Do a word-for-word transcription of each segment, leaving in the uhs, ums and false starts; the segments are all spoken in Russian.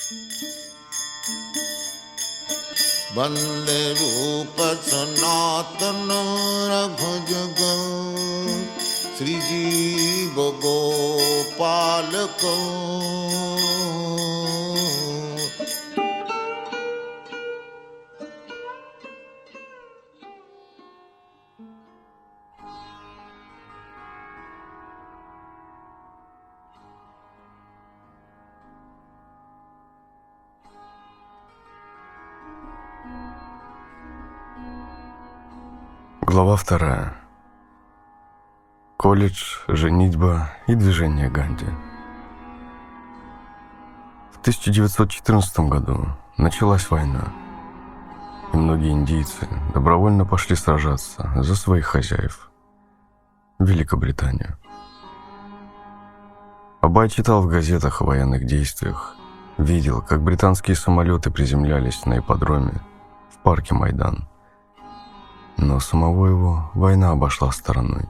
वंदे रूप सनातन रघुजग श्रीजीव गोपाल को। Глава вторая. Колледж, женитьба и движение Ганди. В тысяча девятьсот четырнадцатом году началась война, и многие индийцы добровольно пошли сражаться за своих хозяев – Великобританию. Абай читал в газетах о военных действиях, видел, как британские самолеты приземлялись на ипподроме в парке Майдан. Но самого его война обошла стороной.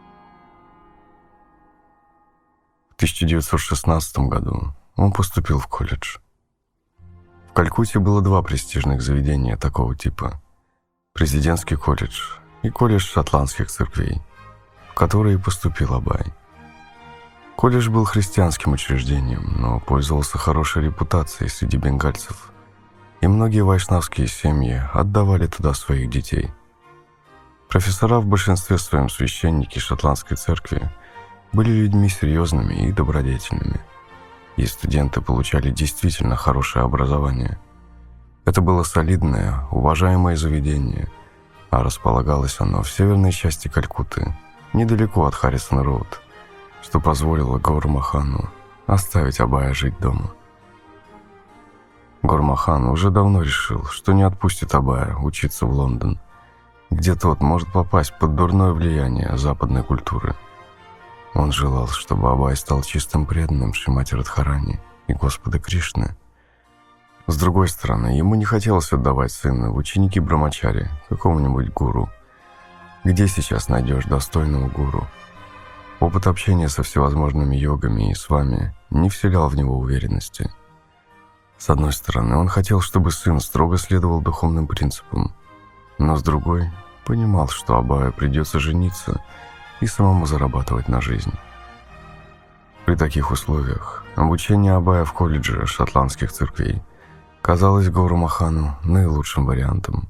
В тысяча девятьсот шестнадцатом году он поступил в колледж. В Калькутте было два престижных заведения такого типа – Президентский колледж и колледж шотландских церквей, в которые поступил Абай. Колледж был христианским учреждением, но пользовался хорошей репутацией среди бенгальцев, и многие вайшнавские семьи отдавали туда своих детей. Профессора, в большинстве своем священники шотландской церкви, были людьми серьезными и добродетельными, и студенты получали действительно хорошее образование. Это было солидное, уважаемое заведение, а располагалось оно в северной части Калькутты, недалеко от Харрисон-Роуд, что позволило Гаур-Махану оставить Абая жить дома. Гаур-Махан уже давно решил, что не отпустит Абая учиться в Лондон, где тот может попасть под дурное влияние западной культуры. Он желал, чтобы Абай стал чистым преданным Шримати Радхарани и Господа Кришны. С другой стороны, ему не хотелось отдавать сына в ученики Брамачари, какому-нибудь гуру. Где сейчас найдешь достойного гуру? Опыт общения со всевозможными йогами и свами не вселял в него уверенности. С одной стороны, он хотел, чтобы сын строго следовал духовным принципам, но с другой понимал, что Абаю придется жениться и самому зарабатывать на жизнь. При таких условиях обучение Абая в колледже шотландских церквей казалось Гауру-Махану наилучшим вариантом.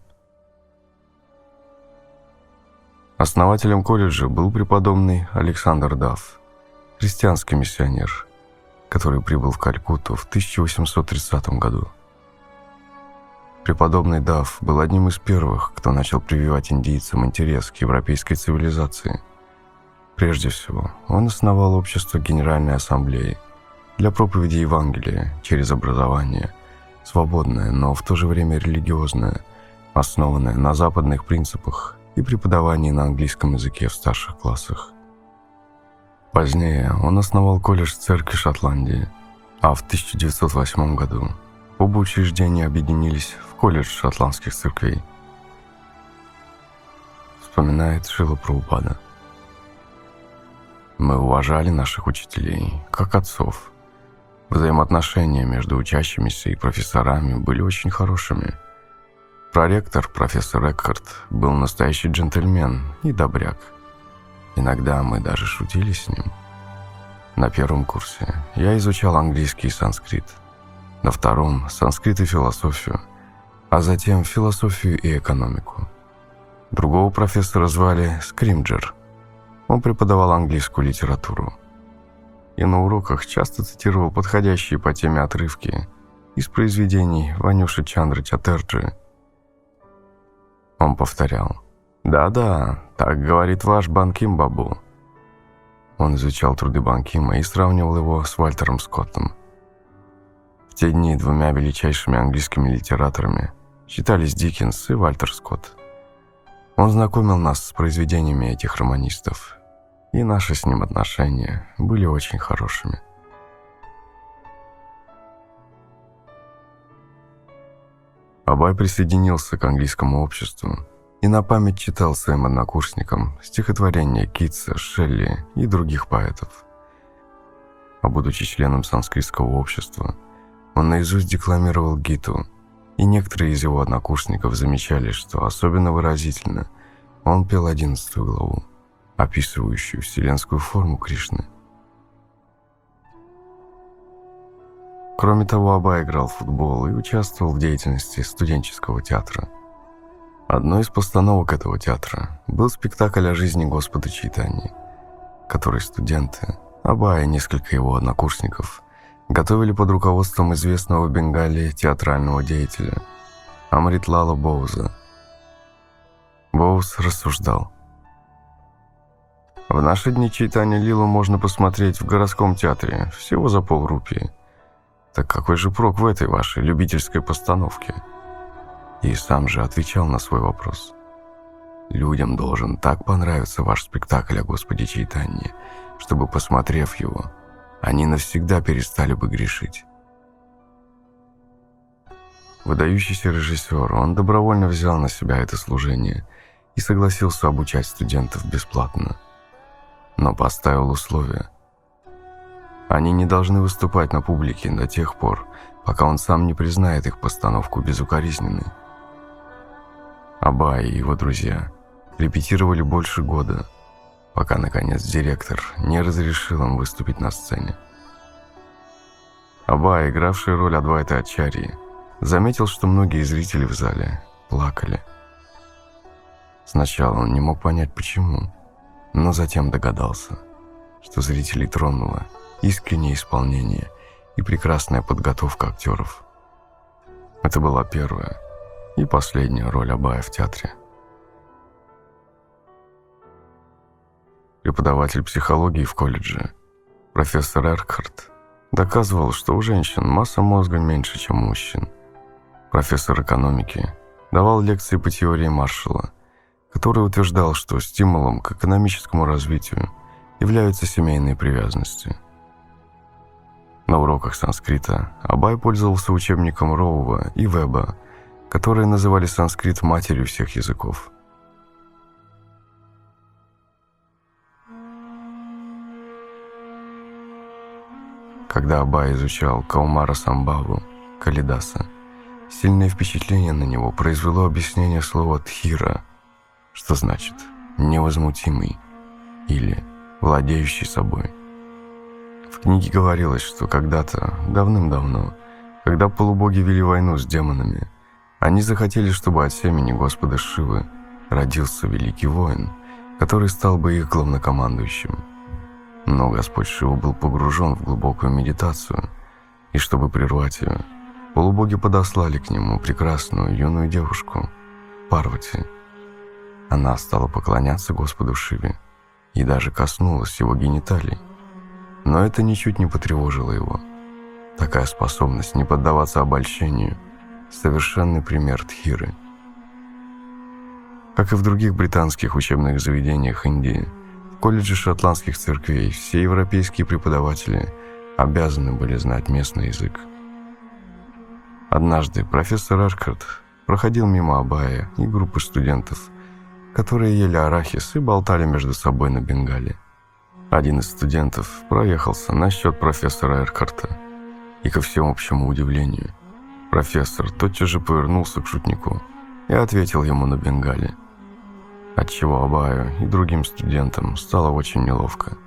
Основателем колледжа был преподобный Александр Дафф, христианский миссионер, который прибыл в Калькутту в тысяча восемьсот тридцатом году. Преподобный Дафф был одним из первых, кто начал прививать индийцам интерес к европейской цивилизации. Прежде всего, он основал общество Генеральной Ассамблеи для проповеди Евангелия через образование, свободное, но в то же время религиозное, основанное на западных принципах и преподавании на английском языке в старших классах. Позднее он основал колледж церкви Шотландии, а в тысяча девятьсот восьмом году оба учреждения объединились в колледж шотландских церквей. Вспоминает Шрила Прабхупада. Мы уважали наших учителей как отцов. Взаимоотношения между учащимися и профессорами были очень хорошими. Проректор, профессор Экхарт, был настоящий джентльмен и добряк. Иногда мы даже шутили с ним. На первом курсе я изучал английский и санскрит, на втором – санскрит и философию, а затем философию и экономику. Другого профессора звали Скримджер. Он преподавал английскую литературу и на уроках часто цитировал подходящие по теме отрывки из произведений Ванюши Чандры Чаттерджи. Он повторял: «Да-да, так говорит ваш Банким Бабу». Он изучал труды Банкима и сравнивал его с Вальтером Скоттом. В те дни двумя величайшими английскими литераторами считались Диккенс и Вальтер Скотт. Он знакомил нас с произведениями этих романистов, и наши с ним отношения были очень хорошими. Абай присоединился к английскому обществу и на память читал своим однокурсникам стихотворения Китса, Шелли и других поэтов. А будучи членом санскритского общества, Он наизусть декламировал Гиту, и некоторые из его однокурсников замечали, что особенно выразительно он пел одиннадцатую главу, описывающую вселенскую форму Кришны. Кроме того, Абай играл в футбол и участвовал в деятельности студенческого театра. Одной из постановок этого театра был спектакль о жизни Господа Чайтаньи, который студенты, Абай и несколько его однокурсников, готовили под руководством известного в Бенгалии театрального деятеля Амритлала Боуза. Боуз рассуждал: «В наши дни Чайтанья Лилу можно посмотреть в городском театре всего за полрупии. Так какой же прок в этой вашей любительской постановке?» И сам же отвечал на свой вопрос: «Людям должен так понравиться ваш спектакль о Господе Чайтанье, чтобы, посмотрев его, они навсегда перестали бы грешить». Выдающийся режиссер, он добровольно взял на себя это служение и согласился обучать студентов бесплатно, но поставил условия: они не должны выступать на публике до тех пор, пока он сам не признает их постановку безукоризненной. Абай и его друзья репетировали больше года, пока, наконец, директор не разрешил им выступить на сцене. Абай, игравший роль Адвайта Ачарьи, заметил, что многие зрители в зале плакали. Сначала он не мог понять, почему, но затем догадался, что зрителей тронуло искреннее исполнение и прекрасная подготовка актеров. Это была первая и последняя роль Абая в театре. Преподаватель психологии в колледже, профессор Эркхарт, доказывал, что у женщин масса мозга меньше, чем у мужчин. Профессор экономики давал лекции по теории Маршалла, который утверждал, что стимулом к экономическому развитию являются семейные привязанности. На уроках санскрита Абай пользовался учебником Роува и Веба, которые называли санскрит матерью всех языков. Когда Абай изучал Каумара Самбхаву Калидаса, сильное впечатление на него произвело объяснение слова «тхира», что значит «невозмутимый» или «владеющий собой». В книге говорилось, что когда-то, давным-давно, когда полубоги вели войну с демонами, они захотели, чтобы от семени Господа Шивы родился великий воин, который стал бы их главнокомандующим. Но Господь Шива был погружен в глубокую медитацию, и чтобы прервать ее, полубоги подослали к нему прекрасную юную девушку, Парвати. Она стала поклоняться Господу Шиве и даже коснулась его гениталий. Но это ничуть не потревожило его. Такая способность не поддаваться обольщению – совершенный пример тхиры. Как и в других британских учебных заведениях Индии, в колледже шотландских церквей все европейские преподаватели обязаны были знать местный язык. Однажды профессор Эркхарт проходил мимо Абая и группы студентов, которые ели арахис и болтали между собой на бенгале. Один из студентов проехался на счет профессора Эркхарта, и, ко всеобщему удивлению, профессор тотчас же повернулся к шутнику и ответил ему на бенгале, отчего Абаю и другим студентам стало очень неловко.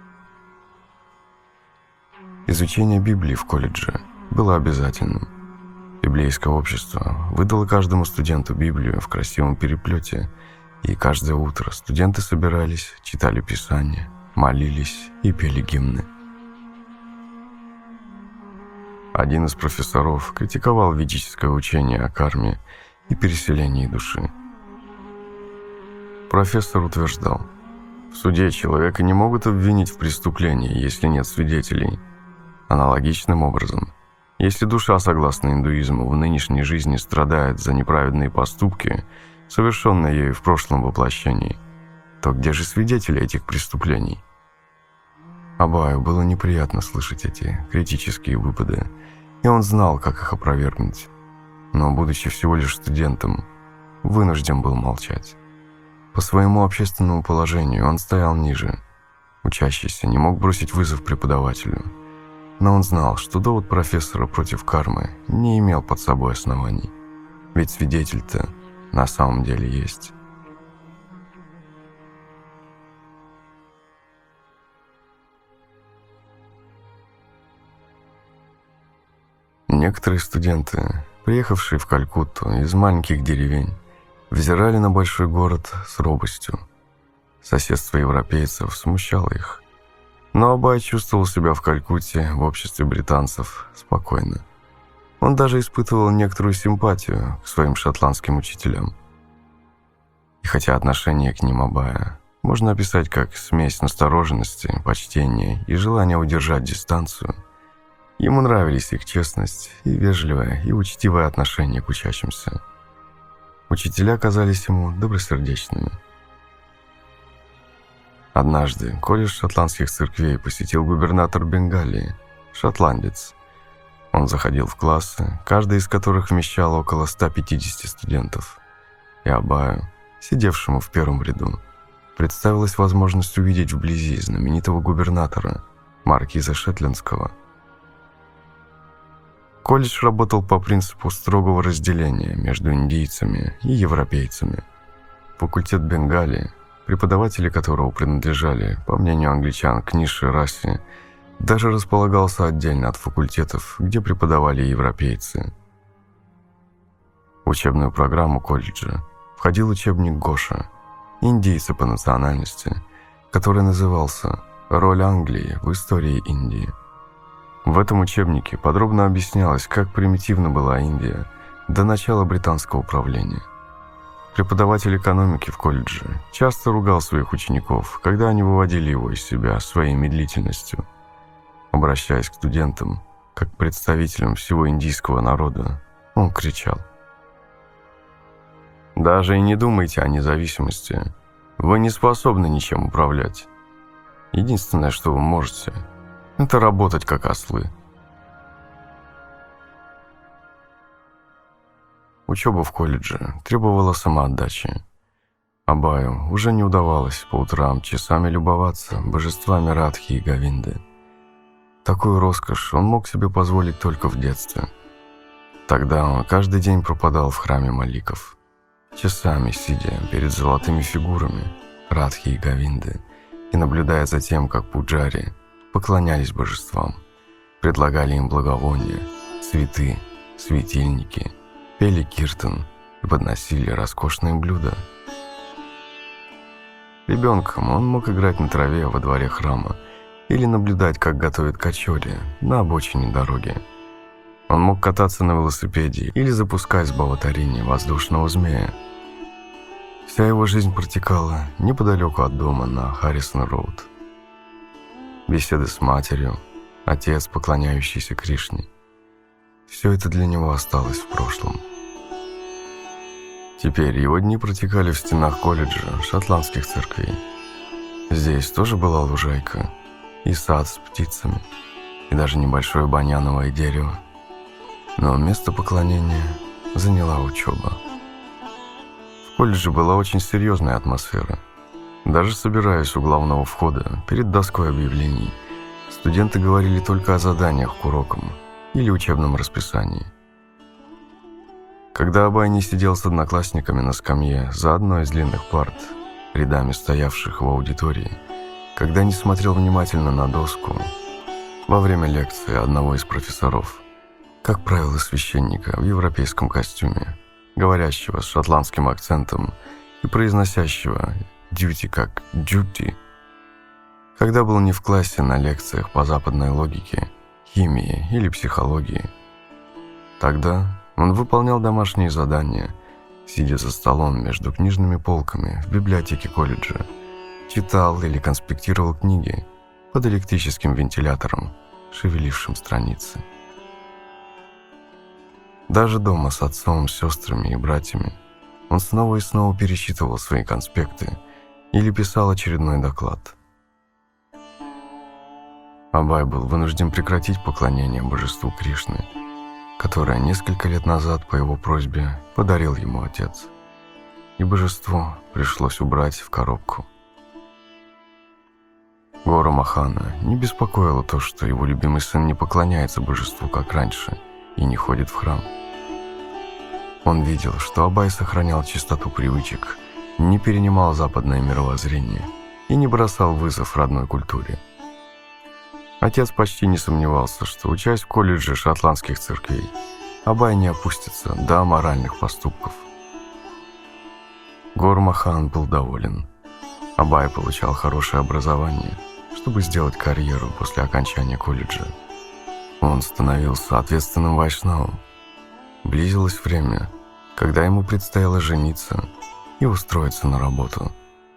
Изучение Библии в колледже было обязательным. Библейское общество выдало каждому студенту Библию в красивом переплете, и каждое утро студенты собирались, читали Писание, молились и пели гимны. Один из профессоров критиковал ведическое учение о карме и переселении души. Профессор утверждал: в суде человека не могут обвинить в преступлении, если нет свидетелей. Аналогичным образом, если душа, согласно индуизму, в нынешней жизни страдает за неправедные поступки, совершенные ею в прошлом воплощении, то где же свидетели этих преступлений? Абаю было неприятно слышать эти критические выпады, и он знал, как их опровергнуть, но, будучи всего лишь студентом, вынужден был молчать. По своему общественному положению он стоял ниже. Учащийся не мог бросить вызов преподавателю, Но он знал, что довод профессора против кармы не имел под собой оснований, ведь свидетель-то на самом деле есть. Некоторые студенты, приехавшие в Калькутту из маленьких деревень, взирали на большой город с робостью. Соседство европейцев смущало их. Но Абай чувствовал себя в Калькутте в обществе британцев спокойно. Он даже испытывал некоторую симпатию к своим шотландским учителям. И хотя отношение к ним Абая можно описать как смесь настороженности, почтения и желания удержать дистанцию, ему нравились их честность и вежливое и учтивое отношение к учащимся. Учителя казались ему добросердечными. Однажды колледж шотландских церквей посетил губернатор Бенгалии, шотландец. Он заходил в классы, каждый из которых вмещал около ста пятидесяти студентов. И Абаю, сидевшему в первом ряду, представилась возможность увидеть вблизи знаменитого губернатора, маркиза Шетландского. Колледж работал по принципу строгого разделения между индийцами и европейцами. Факультет Бенгалии, преподаватели которого принадлежали, по мнению англичан, к низшей расе, даже располагался отдельно от факультетов, где преподавали европейцы. В учебную программу колледжа входил учебник Гоша, индийца по национальности, который назывался «Роль Англии в истории Индии». В этом учебнике подробно объяснялось, как примитивна была Индия до начала британского правления. Преподаватель экономики в колледже часто ругал своих учеников, когда они выводили его из себя своей медлительностью. Обращаясь к студентам, как к представителям всего индийского народа, он кричал: «Даже и не думайте о независимости. Вы не способны ничем управлять. Единственное, что вы можете, это работать как ослы». Учеба в колледже требовала самоотдачи. Абаю уже не удавалось по утрам часами любоваться божествами Радхи и Говинды. Такую роскошь он мог себе позволить только в детстве. Тогда он каждый день пропадал в храме Маликов, часами сидя перед золотыми фигурами Радхи и Говинды и наблюдая за тем, как пуджари поклонялись божествам, предлагали им благовония, цветы, светильники, пели киртан и подносили роскошные блюда. Ребенком он мог играть на траве во дворе храма или наблюдать, как готовят качори на обочине дороги. Он мог кататься на велосипеде или запускать с баватарини воздушного змея. Вся его жизнь протекала неподалеку от дома на Харрисон-роуд. Беседы с матерью, отец, поклоняющийся Кришне – все это для него осталось в прошлом. Теперь его дни протекали в стенах колледжа шотландских церквей. Здесь тоже была лужайка, и сад с птицами, и даже небольшое баньяновое дерево. Но место поклонения заняла учеба. В колледже была очень серьезная атмосфера. Даже собираясь у главного входа перед доской объявлений, студенты говорили только о заданиях к урокам или учебном расписании. Когда Абай не сидел с одноклассниками на скамье за одной из длинных парт, рядами стоявших в аудитории, когда не смотрел внимательно на доску, во время лекции одного из профессоров, как правило, священника в европейском костюме, говорящего с шотландским акцентом и произносящего «duty» как «duty», когда был не в классе на лекциях по западной логике, химии или психологии, тогда он выполнял домашние задания, сидя за столом между книжными полками в библиотеке колледжа, читал или конспектировал книги под электрическим вентилятором, шевелившим страницы. Даже дома с отцом, сестрами и братьями он снова и снова пересчитывал свои конспекты или писал очередной доклад. Абай был вынужден прекратить поклонение божеству Кришны, которое несколько лет назад по его просьбе подарил ему отец, и божество пришлось убрать в коробку. Гора Махана не беспокоило то, что его любимый сын не поклоняется божеству, как раньше, и не ходит в храм. Он видел, что Абай сохранял чистоту привычек, не перенимал западное мировоззрение и не бросал вызов родной культуре. Отец почти не сомневался, что, учась в колледже шотландских церквей, Абай не опустится до аморальных поступков. Гор Махан был доволен. Абай получал хорошее образование, чтобы сделать карьеру после окончания колледжа. Он становился ответственным вайшнавом. Близилось время, когда ему предстояло жениться и устроиться на работу.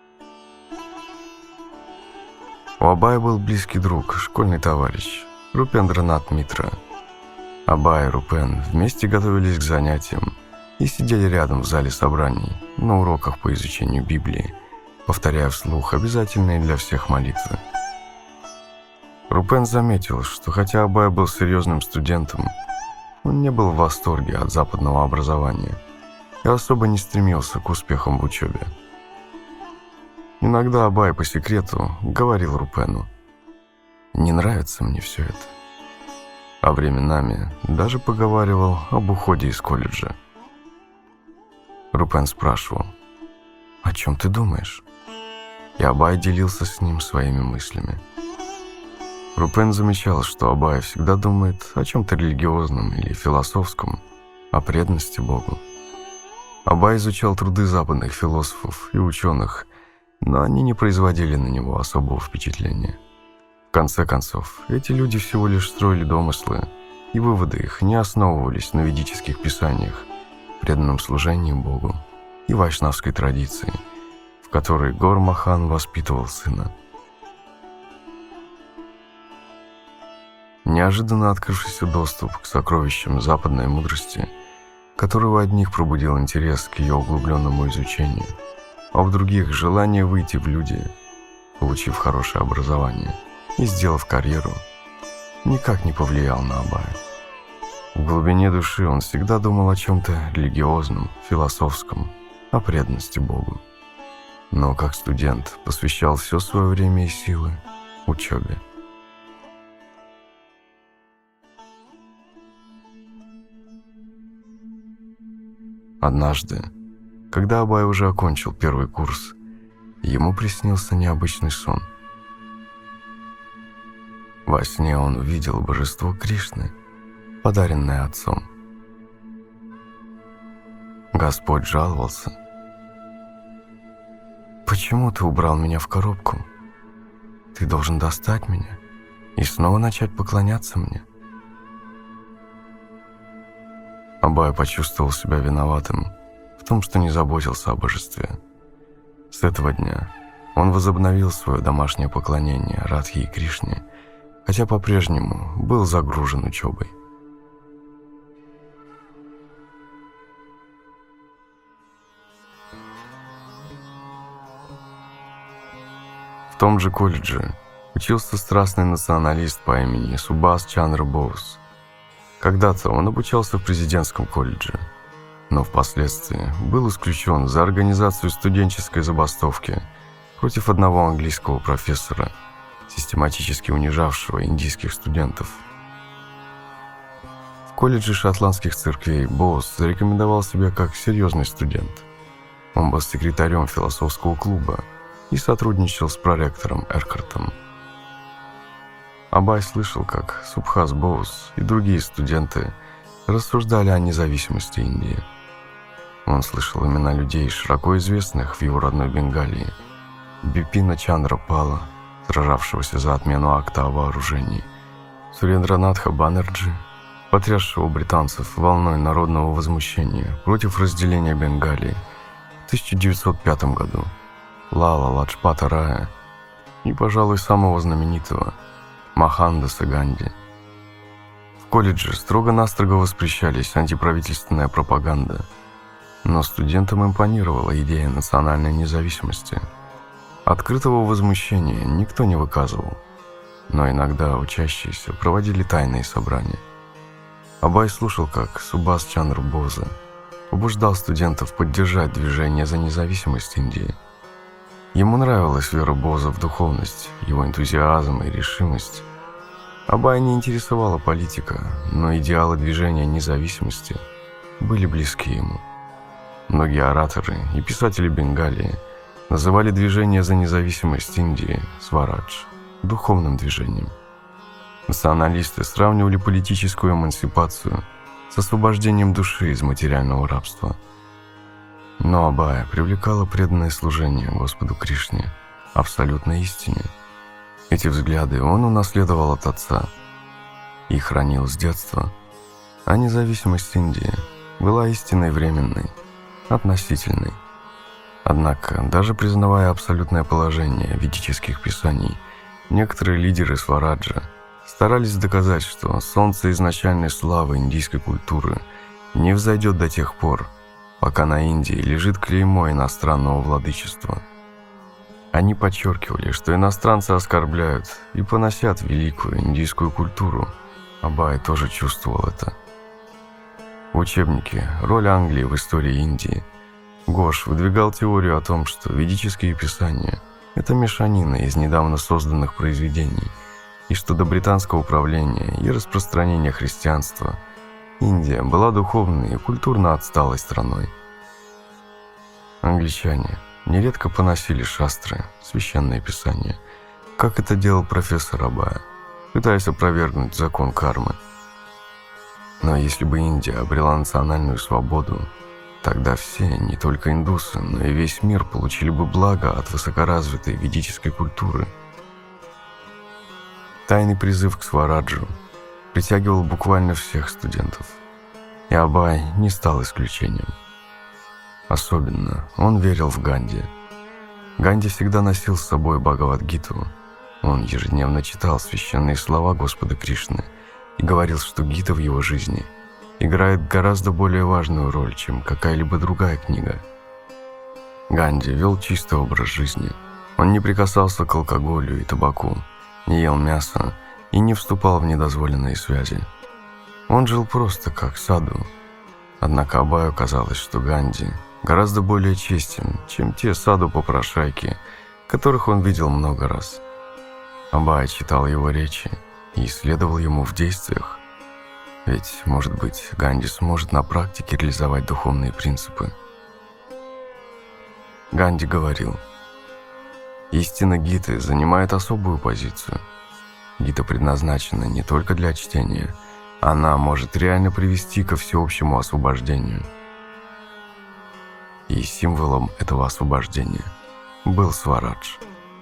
У Абая был близкий друг, школьный товарищ, Рупендранат Митра. Абай и Рупен вместе готовились к занятиям и сидели рядом в зале собраний на уроках по изучению Библии, повторяя вслух обязательные для всех молитвы. Рупен заметил, что хотя Абай был серьезным студентом, он не был в восторге от западного образования и особо не стремился к успехам в учебе. Иногда Абай по секрету говорил Рупену: «Не нравится мне все это». А временами даже поговаривал об уходе из колледжа. Рупен спрашивал: «О чем ты думаешь?» И Абай делился с ним своими мыслями. Рупен замечал, что Абай всегда думает о чем-то религиозном или философском, о преданности Богу. Абай изучал труды западных философов и ученых, но они не производили на него особого впечатления. В конце концов, эти люди всего лишь строили домыслы, и выводы их не основывались на ведических писаниях, преданном служении Богу и вайшнавской традиции, в которой Гор Махан воспитывал сына. Неожиданно открывшийся доступ к сокровищам западной мудрости, который у одних пробудил интерес к ее углубленному изучению, а в других — желание выйти в люди, получив хорошее образование и сделав карьеру, никак не повлиял на Абая. В глубине души он всегда думал о чем-то религиозном, философском, о преданности Богу. Но как студент посвящал все свое время и силы учебе. Однажды, когда Абай уже окончил первый курс, ему приснился необычный сон. Во сне он увидел божество Кришны, подаренное отцом. Господь жаловался: «Почему ты убрал меня в коробку? Ты должен достать меня и снова начать поклоняться мне». Абай почувствовал себя виноватым в том, что не заботился о божестве. С этого дня он возобновил свое домашнее поклонение Радхе и Кришне, хотя по-прежнему был загружен учебой. В том же колледже учился страстный националист по имени Субхас Чандра Боус. Когда-то он обучался в президентском колледже, но впоследствии был исключен за организацию студенческой забастовки против одного английского профессора, систематически унижавшего индийских студентов. В колледже шотландских церквей Боус зарекомендовал себя как серьезный студент. Он был секретарем философского клуба и сотрудничал с проректором Эркартом. Абай слышал, как Субхас Боус и другие студенты рассуждали о независимости Индии. Он слышал имена людей, широко известных в его родной Бенгалии: Бипина Чандра Пала, сражавшегося за отмену акта о вооружении, Сурендранатха Баннерджи, потрясшего британцев волной народного возмущения против разделения Бенгалии в тысяча девятьсот пятом году, Лала Ладжпата Рая и, пожалуй, самого знаменитого Мохандаса Ганди. В колледже строго-настрого воспрещались антиправительственная пропаганда, но студентам импонировала идея национальной независимости. Открытого возмущения никто не выказывал, но иногда учащиеся проводили тайные собрания. Абай слушал, как Субхас Чандра Боуза побуждал студентов поддержать движение за независимость Индии. Ему нравилась вера Боза в духовность, его энтузиазм и решимость. Абая не интересовала политика, но идеалы движения независимости были близки ему. Многие ораторы и писатели Бенгалии называли движение за независимость Индии Сварадж духовным движением. Националисты сравнивали политическую эмансипацию с освобождением души из материального рабства. Но Абая привлекало преданное служение Господу Кришне, абсолютной истине. Эти взгляды он унаследовал от отца и хранил с детства, а независимость Индии была истинной временной, относительной. Однако, даже признавая абсолютное положение ведических писаний, некоторые лидеры Свараджа старались доказать, что солнце изначальной славы индийской культуры не взойдет до тех пор, пока на Индии лежит клеймо иностранного владычества. Они подчеркивали, что иностранцы оскорбляют и поносят великую индийскую культуру. Абай тоже чувствовал это. В учебнике «Роль Англии в истории Индии» Гош выдвигал теорию о том, что ведические писания – это мешанина из недавно созданных произведений, и что до британского правления и распространения христианства Индия была духовной и культурно отсталой страной. Англичане нередко поносили шастры, священные писания, как это делал профессор Абая, пытаясь опровергнуть закон кармы. Но если бы Индия обрела национальную свободу, тогда все, не только индусы, но и весь мир получили бы благо от высокоразвитой ведической культуры. Тайный призыв к Свараджу притягивал буквально всех студентов, и Абай не стал исключением. Особенно он верил в Ганди. Ганди всегда носил с собой Бхагавад-гиту. Он ежедневно читал священные слова Господа Кришны и говорил, что гита в его жизни играет гораздо более важную роль, чем какая-либо другая книга. Ганди вел чистый образ жизни. Он не прикасался к алкоголю и табаку, не ел мясо и не вступал в недозволенные связи. Он жил просто как саду. Однако Абаю казалось, что Ганди гораздо более честен, чем те саду-попрошайки, которых он видел много раз. Абай читал его речи и следовал ему в действиях. Ведь, может быть, Ганди сможет на практике реализовать духовные принципы. Ганди говорил: «Истина Гиты занимает особую позицию. Гита предназначена не только для чтения, она может реально привести ко всеобщему освобождению». И символом этого освобождения был Сварадж.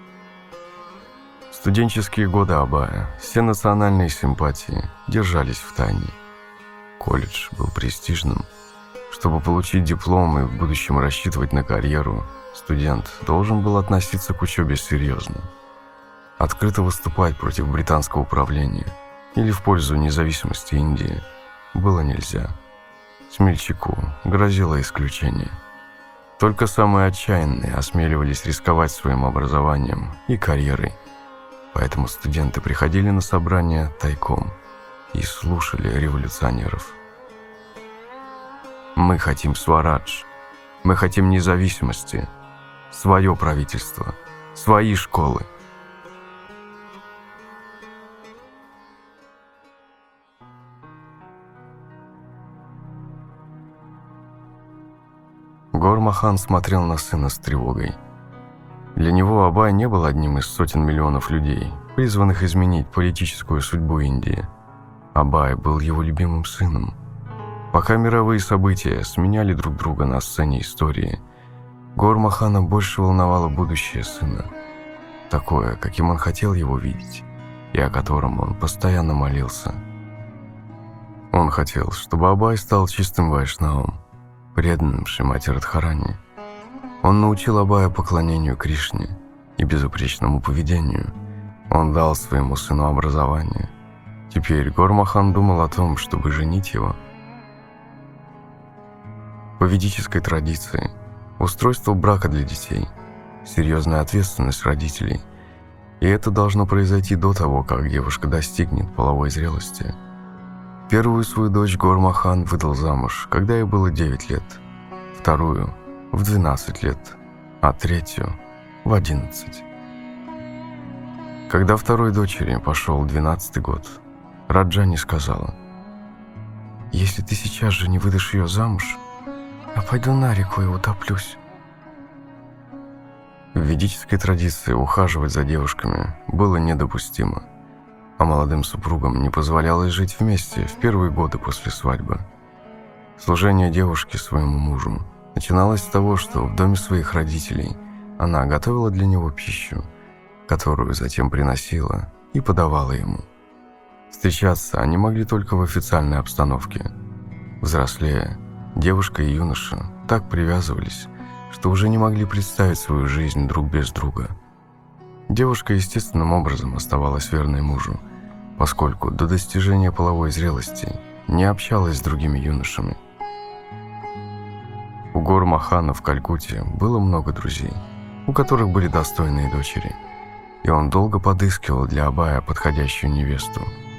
В студенческие годы Абая все национальные симпатии держались в тайне. Колледж был престижным. Чтобы получить диплом и в будущем рассчитывать на карьеру, студент должен был относиться к учебе серьезно. Открыто выступать против британского правления или в пользу независимости Индии было нельзя. Смельчаку грозило исключение. Только самые отчаянные осмеливались рисковать своим образованием и карьерой. Поэтому студенты приходили на собрания тайком и слушали революционеров. «Мы хотим Сварадж, мы хотим независимости, свое правительство, свои школы». Гор-Махан смотрел на сына с тревогой. Для него Абай не был одним из сотен миллионов людей, призванных изменить политическую судьбу Индии. Абай был его любимым сыном. Пока мировые события сменяли друг друга на сцене истории, Гор-Махана больше волновало будущее сына, такое, каким он хотел его видеть, и о котором он постоянно молился. Он хотел, чтобы Абай стал чистым вайшнавом, преданным Шримати Радхарани. Он научил Абая поклонению Кришне и безупречному поведению. Он дал своему сыну образование. Теперь Гор-Махан думал о том, чтобы женить его. По ведической традиции, устройство брака для детей – серьезная ответственность родителей, и это должно произойти до того, как девушка достигнет половой зрелости. Первую свою дочь Гор-Махан выдал замуж, когда ей было девять лет, вторую – в двенадцать лет, а третью в одиннадцать. Когда второй дочери пошел двенадцатый год, Раджани сказала: «Если ты сейчас же не выдашь ее замуж, я пойду на реку и утоплюсь». В ведической традиции ухаживать за девушками было недопустимо, а молодым супругам не позволялось жить вместе в первые годы после свадьбы. Служение девушки своему мужу начиналось с того, что в доме своих родителей она готовила для него пищу, которую затем приносила и подавала ему. Встречаться они могли только в официальной обстановке. Взрослея, девушка и юноша так привязывались, что уже не могли представить свою жизнь друг без друга. Девушка естественным образом оставалась верной мужу, поскольку до достижения половой зрелости не общалась с другими юношами. У Гор Махана в Калькутте было много друзей, у которых были достойные дочери, и он долго подыскивал для Абая подходящую невесту.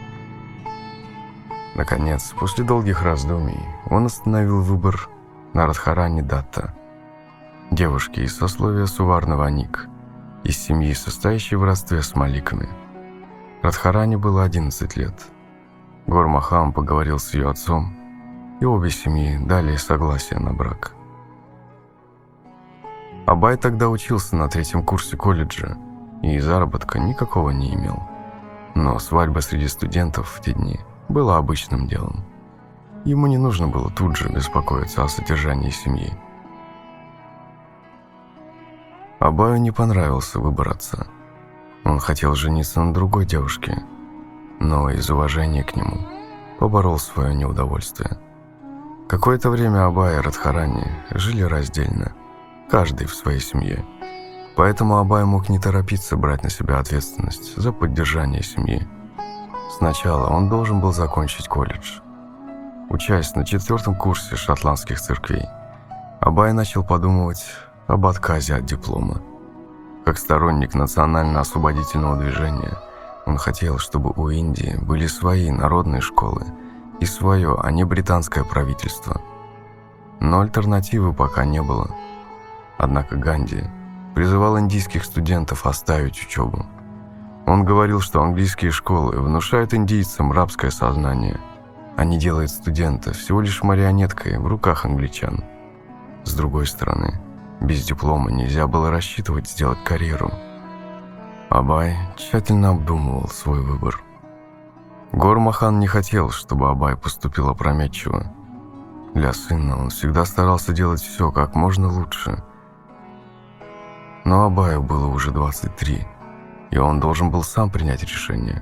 Наконец, после долгих раздумий, он остановил выбор на Радхарани Датта, девушке из сословия Суварна Ник, из семьи, состоящей в родстве с Маликами. Радхарани было одиннадцать лет. Гор Махан поговорил с ее отцом, и обе семьи дали согласие на брак. Абай тогда учился на третьем курсе колледжа и заработка никакого не имел. Но свадьба среди студентов в те дни была обычным делом. Ему не нужно было тут же беспокоиться о содержании семьи. Абаю не понравился выбор отца. Он хотел жениться на другой девушке, но из уважения к нему поборол свое неудовольствие. Какое-то время Абай и Радхарани жили раздельно, каждый в своей семье. Поэтому Абай мог не торопиться брать на себя ответственность за поддержание семьи. Сначала он должен был закончить колледж. Учась на четвертом курсе шотландских церквей, Абай начал подумывать об отказе от диплома. Как сторонник национально-освободительного движения, он хотел, чтобы у Индии были свои народные школы и свое, а не британское правительство. Но альтернативы пока не было. Однако Ганди призывал индийских студентов оставить учебу. Он говорил, что английские школы внушают индийцам рабское сознание, а не делают студента всего лишь марионеткой в руках англичан. С другой стороны, без диплома нельзя было рассчитывать сделать карьеру. Абай тщательно обдумывал свой выбор. Гор Махан не хотел, чтобы Абай поступил опрометчиво. Для сына он всегда старался делать все как можно лучше. Но Абаю было уже двадцать три, и он должен был сам принять решение.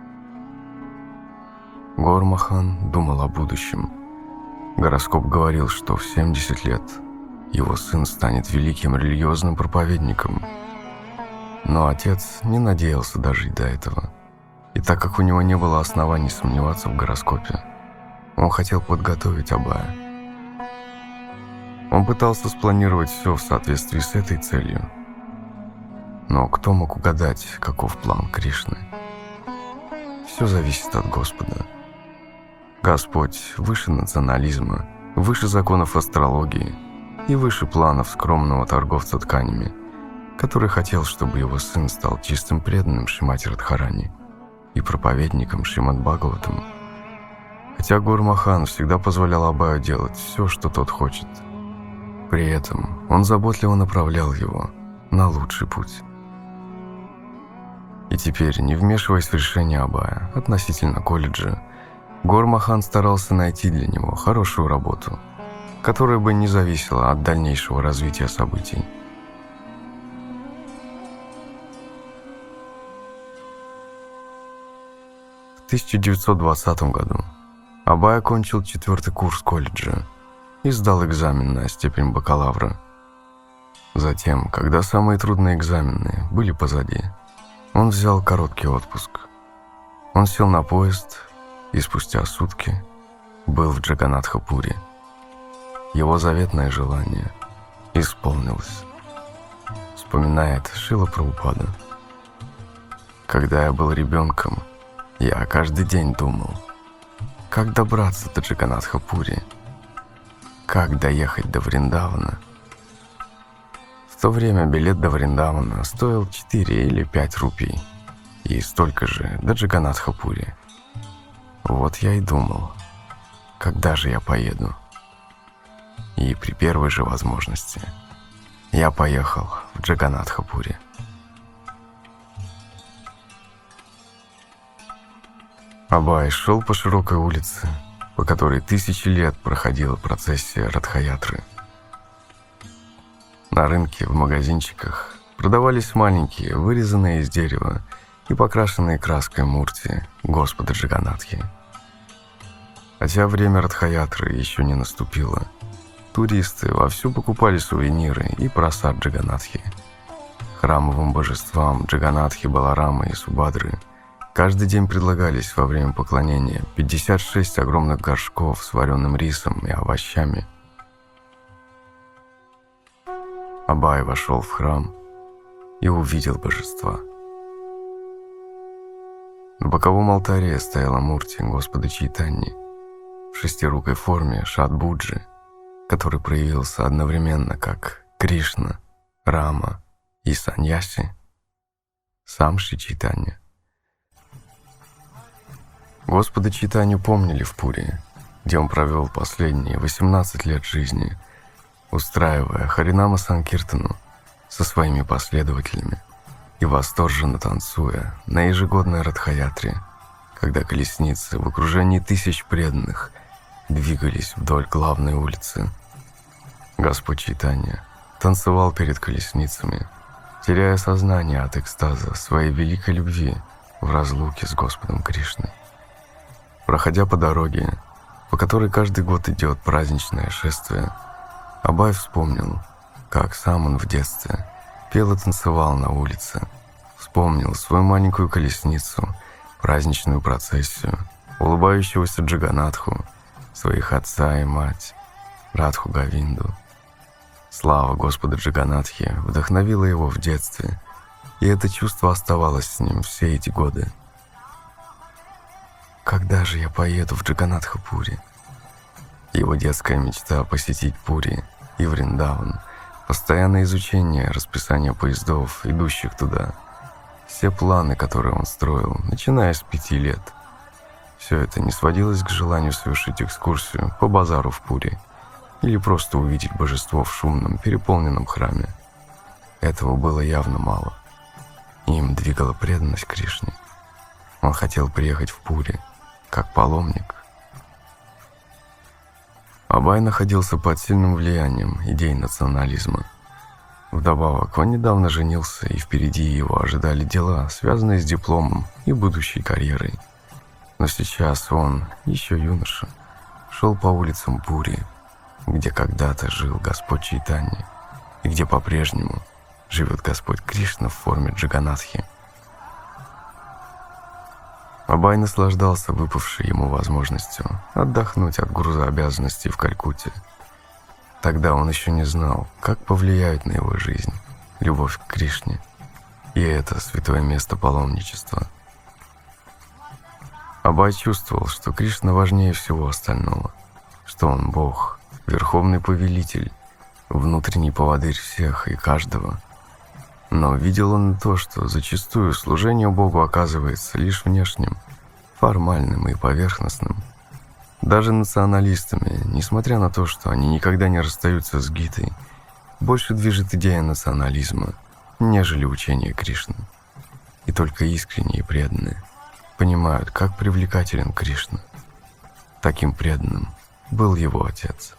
Гор Махан думал о будущем. Гороскоп говорил, что в семьдесят лет его сын станет великим религиозным проповедником. Но отец не надеялся дожить до этого. И так как у него не было оснований сомневаться в гороскопе, он хотел подготовить Абая. Он пытался спланировать все в соответствии с этой целью. Но кто мог угадать, каков план Кришны? Все зависит от Господа. Господь выше национализма, выше законов астрологии и выше планов скромного торговца тканями, который хотел, чтобы его сын стал чистым преданным Шримати Радхарани и проповедником Шримад Бхагаватам. Хотя Гор Махан всегда позволял Абаю делать все, что тот хочет. При этом он заботливо направлял его на лучший путь. И теперь, не вмешиваясь в решение Абая относительно колледжа, Гор Махан старался найти для него хорошую работу, которая бы не зависела от дальнейшего развития событий. В тысяча девятьсот двадцатом году Абай окончил четвертый курс колледжа и сдал экзамен на степень бакалавра. Затем, когда самые трудные экзамены были позади, он взял короткий отпуск. Он сел на поезд и спустя сутки был в Джаганатха-Пури. Его заветное желание исполнилось. Вспоминает Шрила Прабхупада. Когда я был ребенком, я каждый день думал, как добраться до Джаганатха-Пури, как доехать до Вриндавана. В В то время билет до Вриндавана стоил четыре или пять рупий, и столько же до Джаганатха-Пури. Вот я и думал, когда же я поеду. И при первой же возможности я поехал в Джаганатха-Пури. Абай шел по широкой улице, по которой тысячи лет проходила процессия Радха-ятры. На рынке, в магазинчиках продавались маленькие, вырезанные из дерева и покрашенные краской мурти Господа Джаганатхи. Хотя время Радха-ятры еще не наступило, туристы вовсю покупали сувениры и просад Джаганатхи. Храмовым божествам Джаганатхи, Баларамы и Субадры каждый день предлагались во время поклонения пятьдесят шесть огромных горшков с вареным рисом и овощами. Абай вошел в храм и увидел божества. На боковом алтаре стояла мурти Господа Чайтаньи в шестирукой форме Шадбуджи, который проявился одновременно как Кришна, Рама и Саньяси, сам Шри Чайтанья. Господа Чайтанью помнили в Пури, где он провел последние восемнадцать лет жизни, устраивая Харинама Санкиртану со своими последователями и восторженно танцуя на ежегодной Радха-ятре, когда колесницы в окружении тысяч преданных двигались вдоль главной улицы. Господь Чайтанья танцевал перед колесницами, теряя сознание от экстаза своей великой любви в разлуке с Господом Кришной. Проходя по дороге, по которой каждый год идет праздничное шествие, Абай вспомнил, как сам он в детстве пел и танцевал на улице, вспомнил свою маленькую колесницу, праздничную процессию, улыбающегося Джаганатху, своих отца и мать, Радху Говинду. Слава Господа Джаганатхи вдохновила его в детстве, и это чувство оставалось с ним все эти годы. Когда же я поеду в Джаганатха-Пури? Его детская мечта посетить Пури и Вриндаван, постоянное изучение расписания поездов, идущих туда, все планы, которые он строил, начиная с пяти лет. Все это не сводилось к желанию совершить экскурсию по базару в Пури или просто увидеть божество в шумном, переполненном храме. Этого было явно мало. Им двигала преданность Кришне. Он хотел приехать в Пури как паломник. Абай находился под сильным влиянием идей национализма. Вдобавок, он недавно женился, и впереди его ожидали дела, связанные с дипломом и будущей карьерой. Но сейчас он, еще юноша, шел по улицам Пури, где когда-то жил Господь Чайтанья, и где по-прежнему живет Господь Кришна в форме Джаганатхи. Абай наслаждался выпавшей ему возможностью отдохнуть от груза обязанностей в Калькутте. Тогда он еще не знал, как повлияет на его жизнь любовь к Кришне и это святое место паломничества. Абай чувствовал, что Кришна важнее всего остального, что он Бог, верховный повелитель, внутренний поводырь всех и каждого. Но видел он и то, что зачастую служение Богу оказывается лишь внешним, формальным и поверхностным. Даже националистами, несмотря на то, что они никогда не расстаются с Гитой, больше движет идея национализма, нежели учение Кришны. И только искренние и преданные понимают, как привлекателен Кришна. Таким преданным был его отец.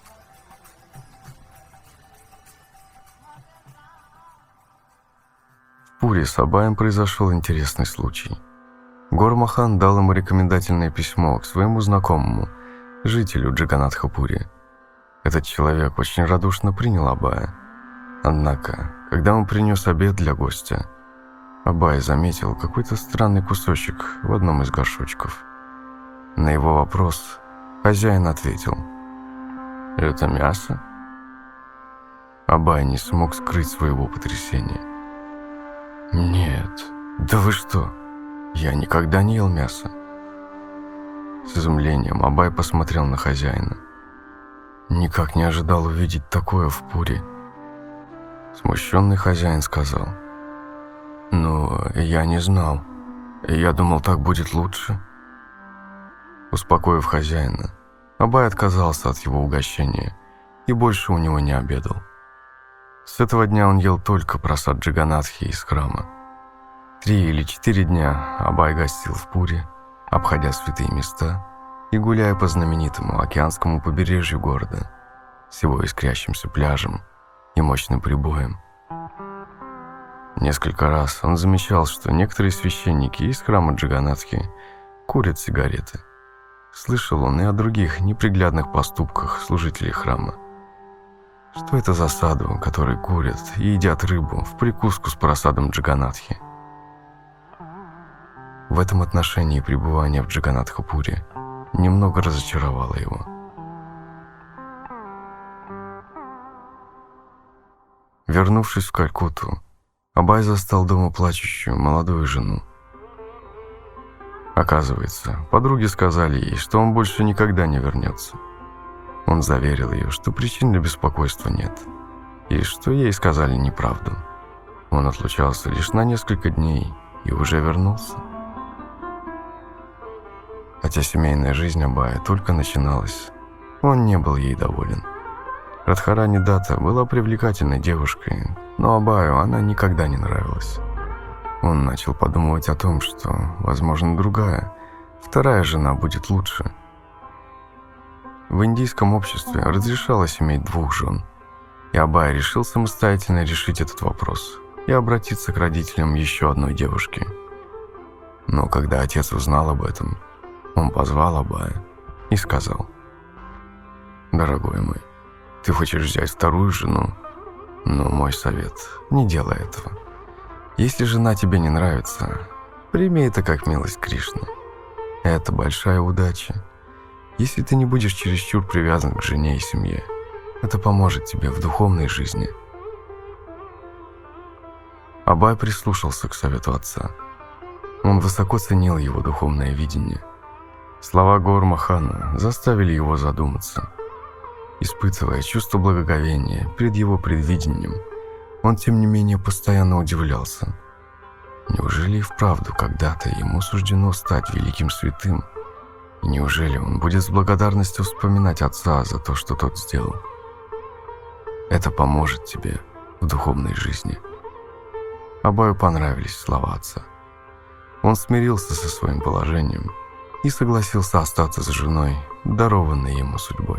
В Пури с Абаем произошел интересный случай. Гор-Махан дал ему рекомендательное письмо к своему знакомому, жителю Джаганатха-Пури. Этот человек очень радушно принял Абая. Однако, когда он принес обед для гостя, Абай заметил какой-то странный кусочек в одном из горшочков. На его вопрос хозяин ответил: «Это мясо?» Абай не смог скрыть своего потрясения. «Нет, да вы что? Я никогда не ел мясо». С изумлением Абай посмотрел на хозяина. Никак не ожидал увидеть такое в Пури. Смущенный хозяин сказал: «Ну, я не знал. Я думал, так будет лучше». Успокоив хозяина, Абай отказался от его угощения и больше у него не обедал. С этого дня он ел только прасад Джаганатхи из храма. Три или четыре дня Абай гостил в Пури, обходя святые места и гуляя по знаменитому океанскому побережью города с его искрящимся пляжем и мощным прибоем. Несколько раз он замечал, что некоторые священники из храма Джаганатхи курят сигареты. Слышал он и о других неприглядных поступках служителей храма. Что это за саду, которые курят и едят рыбу в прикуску с прасадом Джаганатхи? В этом отношении пребывание в Джаганатхапури немного разочаровало его. Вернувшись в Калькутту, Абай застал дома плачущую молодую жену. Оказывается, подруги сказали ей, что он больше никогда не вернется. Он заверил ее, что причин для беспокойства нет, и что ей сказали неправду. Он отлучался лишь на несколько дней и уже вернулся. Хотя семейная жизнь Абая только начиналась, он не был ей доволен. Радхарани Датта была привлекательной девушкой, но Абаю она никогда не нравилась. Он начал подумывать о том, что, возможно, другая, вторая жена будет лучше. В индийском обществе разрешалось иметь двух жен, и Абай решил самостоятельно решить этот вопрос и обратиться к родителям еще одной девушки. Но когда отец узнал об этом, он позвал Абая и сказал: «Дорогой мой, ты хочешь взять вторую жену, но мой совет – не делай этого. Если жена тебе не нравится, прими это как милость Кришны. Это большая удача. Если ты не будешь чересчур привязан к жене и семье, это поможет тебе в духовной жизни». Абай прислушался к совету отца. Он высоко ценил его духовное видение. Слова Гаур Махана заставили его задуматься. Испытывая чувство благоговения перед его предвидением, он, тем не менее, постоянно удивлялся. Неужели и вправду когда-то ему суждено стать великим святым? И неужели он будет с благодарностью вспоминать отца за то, что тот сделал? Это поможет тебе в духовной жизни. Абаю понравились слова отца. Он смирился со своим положением и согласился остаться с женой, дарованной ему судьбой.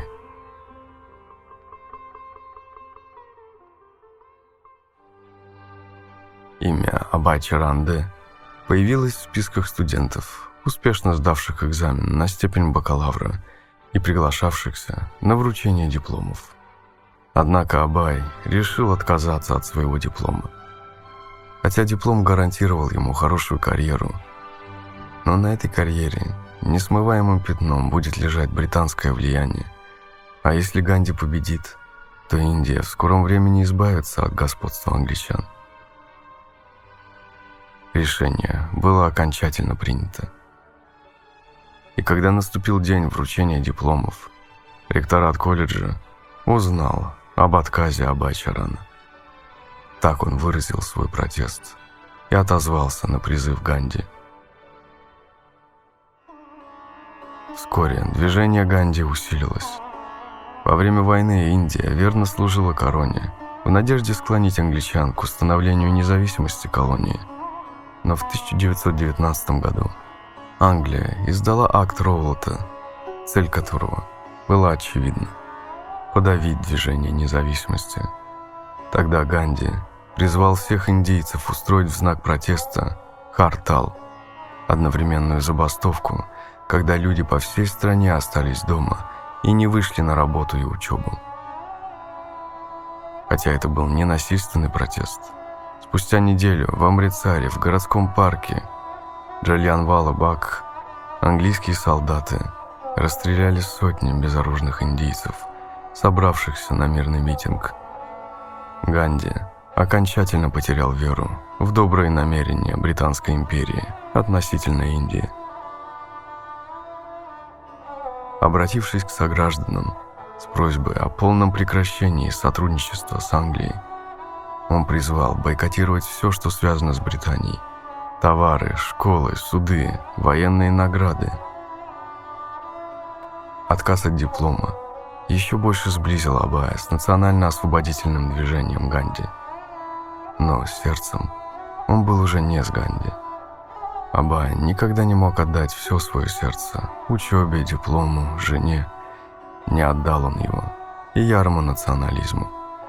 Имя Абай Чаран Де появилось в списках студентов, успешно сдавших экзамен на степень бакалавра и приглашавшихся на вручение дипломов. Однако Абай решил отказаться от своего диплома. Хотя диплом гарантировал ему хорошую карьеру, но на этой карьере несмываемым пятном будет лежать британское влияние. А если Ганди победит, то Индия в скором времени избавится от господства англичан. Решение было окончательно принято. И когда наступил день вручения дипломов, ректорат колледжа узнал об отказе Абай Чарана. Так он выразил свой протест и отозвался на призыв Ганди. Вскоре движение Ганди усилилось. Во время войны Индия верно служила короне в надежде склонить англичан к установлению независимости колонии. Но в тысяча девятьсот девятнадцатом году Англия издала акт Роулета, цель которого была очевидна – подавить движение независимости. Тогда Ганди призвал всех индийцев устроить в знак протеста хартал, одновременную забастовку, когда люди по всей стране остались дома и не вышли на работу и учебу. Хотя это был не насильственный протест, спустя неделю в Амритсаре в городском парке Джальянвала-Баг английские солдаты расстреляли сотни безоружных индийцев, собравшихся на мирный митинг. Ганди окончательно потерял веру в добрые намерения Британской империи относительно Индии. Обратившись к согражданам с просьбой о полном прекращении сотрудничества с Англией, Он призвал бойкотировать все, что связано с Британией. Товары, школы, суды, военные награды. Отказ от диплома еще больше сблизил Абая с национально-освободительным движением Ганди. Но сердцем он был уже не с Ганди. Абай никогда не мог отдать все свое сердце учебе, диплому, жене. Не отдал он его и ярому национализму.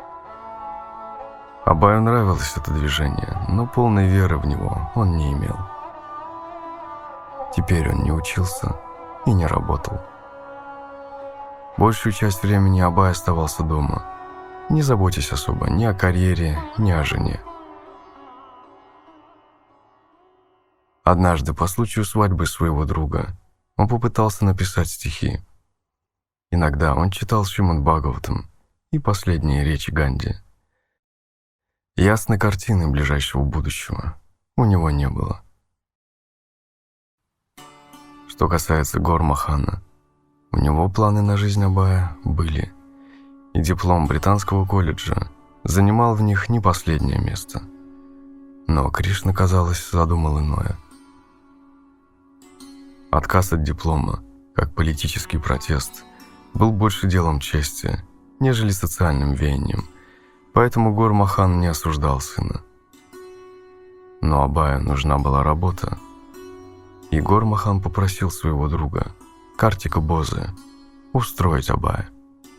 Абаю нравилось это движение, но полной веры в него он не имел. Теперь он не учился и не работал. Большую часть времени Абай оставался дома, не заботясь особо ни о карьере, ни о жене. Однажды, по случаю свадьбы своего друга, он попытался написать стихи. Иногда он читал Шримад Бхагаватам и последние речи Ганди. Ясной картины ближайшего будущего у него не было. Что касается Гор-Махана, у него планы на жизнь Абая были, и диплом британского колледжа занимал в них не последнее место. Но Кришна, казалось, задумал иное. Отказ от диплома, как политический протест, был больше делом чести, нежели социальным веянием, поэтому Гор-Махан не осуждал сына. Но Абаю нужна была работа, и Гор-Махан попросил своего друга, Картика Бозе, устроить Абая.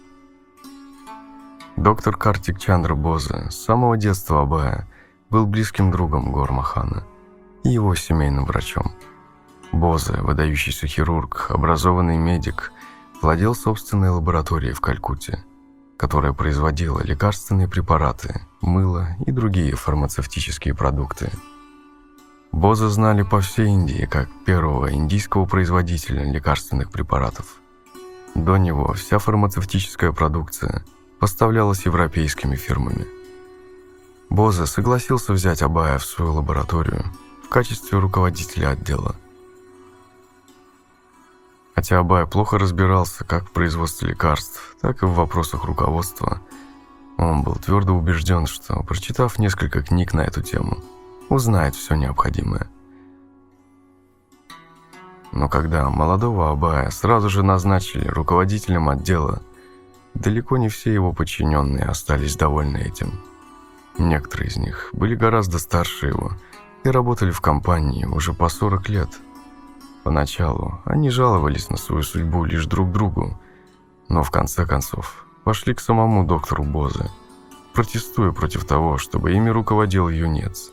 Доктор Картик Чандра Бозе с самого детства Абая был близким другом Гор-Махана и его семейным врачом. Бозе, выдающийся хирург, образованный медик, владел собственной лабораторией в Калькутте, которая производила лекарственные препараты, мыло и другие фармацевтические продукты. Бозе знали по всей Индии как первого индийского производителя лекарственных препаратов. До него вся фармацевтическая продукция поставлялась европейскими фирмами. Бозе согласился взять Абая в свою лабораторию в качестве руководителя отдела. Хотя Абай плохо разбирался как в производстве лекарств, так и в вопросах руководства, он был твердо убежден, что, прочитав несколько книг на эту тему, узнает все необходимое. Но когда молодого Абая сразу же назначили руководителем отдела, далеко не все его подчиненные остались довольны этим. Некоторые из них были гораздо старше его и работали в компании уже по сорок лет. Поначалу они жаловались на свою судьбу лишь друг другу, но в конце концов пошли к самому доктору Бозе, протестуя против того, чтобы ими руководил юнец.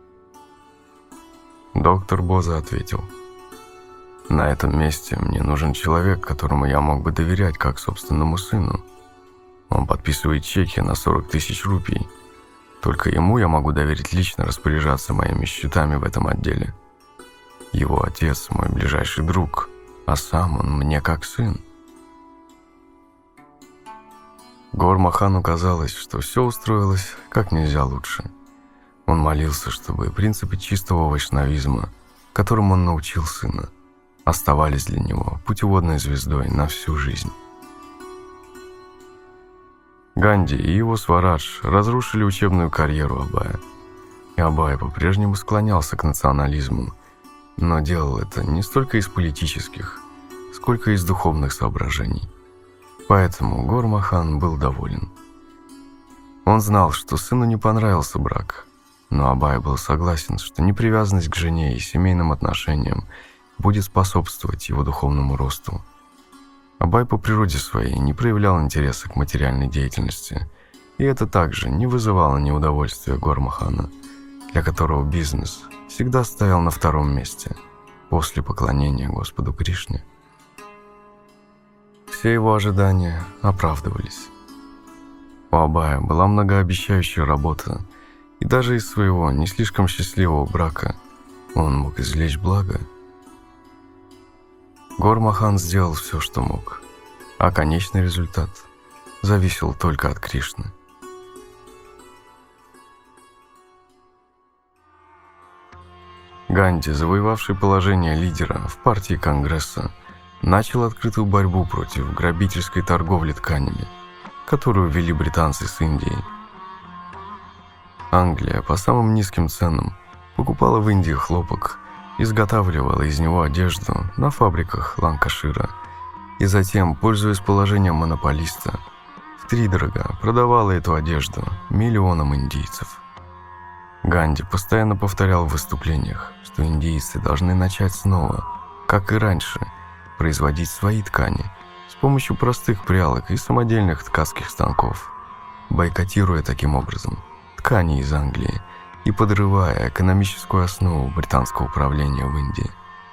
Доктор Бозе ответил: «На этом месте мне нужен человек, которому я мог бы доверять как собственному сыну. Он подписывает чеки на сорок тысяч рупий. Только ему я могу доверить лично распоряжаться моими счетами в этом отделе. Его отец – мой ближайший друг, а сам он мне как сын». Гор-Махану казалось, что все устроилось как нельзя лучше. Он молился, чтобы принципы чистого вайшнавизма, которым он научил сына, оставались для него путеводной звездой на всю жизнь. Ганди и его Сварадж разрушили учебную карьеру Абая, и Абай по-прежнему склонялся к национализму, но делал это не столько из политических, сколько из духовных соображений. Поэтому Гор-Махан был доволен. Он знал, что сыну не понравился брак, но Абай был согласен, что непривязанность к жене и семейным отношениям будет способствовать его духовному росту. Абай по природе своей не проявлял интереса к материальной деятельности, и это также не вызывало неудовольствия Гор-Махана, для которого бизнес всегда стоял на втором месте после поклонения Господу Кришне. Все его ожидания оправдывались. У Абая была многообещающая работа, и даже из своего не слишком счастливого брака он мог извлечь благо. Гор-Махан сделал все, что мог, а конечный результат зависел только от Кришны. Ганди, завоевавший положение лидера в партии Конгресса, начал открытую борьбу против грабительской торговли тканями, которую вели британцы с Индией. Англия по самым низким ценам покупала в Индии хлопок, изготавливала из него одежду на фабриках Ланкашира и затем, пользуясь положением монополиста, втридорога продавала эту одежду миллионам индийцев. Ганди постоянно повторял в выступлениях, что индийцы должны начать снова, как и раньше, производить свои ткани с помощью простых прялок и самодельных ткацких станков, бойкотируя таким образом ткани из Англии и подрывая экономическую основу британского управления в Индии.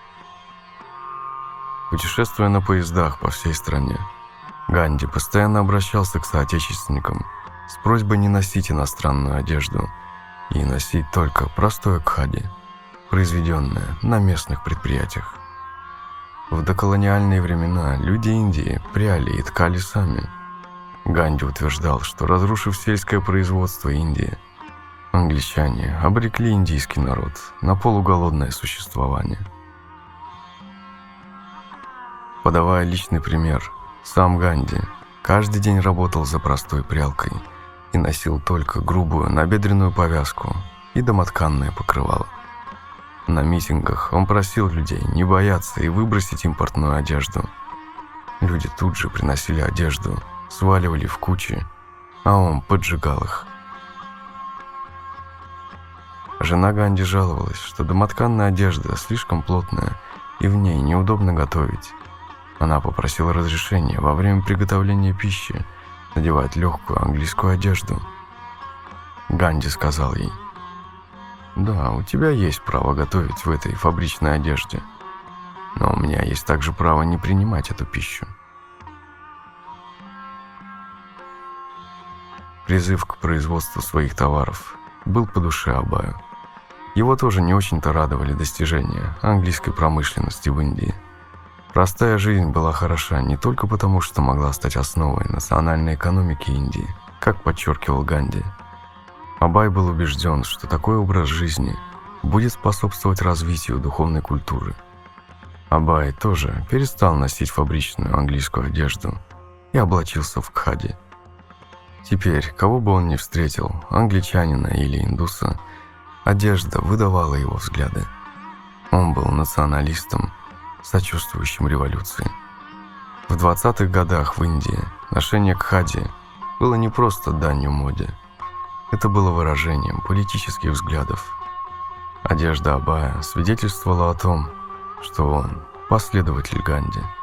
Путешествуя на поездах по всей стране, Ганди постоянно обращался к соотечественникам с просьбой не носить иностранную одежду и носить только простое кхади, произведенное на местных предприятиях. В доколониальные времена люди Индии пряли и ткали сами. Ганди утверждал, что, разрушив сельское производство Индии, англичане обрекли индийский народ на полуголодное существование. Подавая личный пример, сам Ганди каждый день работал за простой прялкой и носил только грубую набедренную повязку и домотканное покрывало. На митингах он просил людей не бояться и выбросить импортную одежду. Люди тут же приносили одежду, сваливали в кучи, а он поджигал их. Жена Ганди жаловалась, что домотканная одежда слишком плотная и в ней неудобно готовить. Она попросила разрешения во время приготовления пищи надевать легкую английскую одежду. Ганди сказал ей: «Да, у тебя есть право готовить в этой фабричной одежде, но у меня есть также право не принимать эту пищу». Призыв к производству своих товаров был по душе Абаю. Его тоже не очень-то радовали достижения английской промышленности в Индии. Простая жизнь была хороша не только потому, что могла стать основой национальной экономики Индии, как подчеркивал Ганди. Абай был убежден, что такой образ жизни будет способствовать развитию духовной культуры. Абай тоже перестал носить фабричную английскую одежду и облачился в кхади. Теперь, кого бы он ни встретил, англичанина или индуса, одежда выдавала его взгляды. Он был националистом, сочувствующим революции. В двадцатых годах в Индии ношение кхади было не просто данью моде. Это было выражением политических взглядов. Одежда Абая свидетельствовала о том, что он последователь Ганди.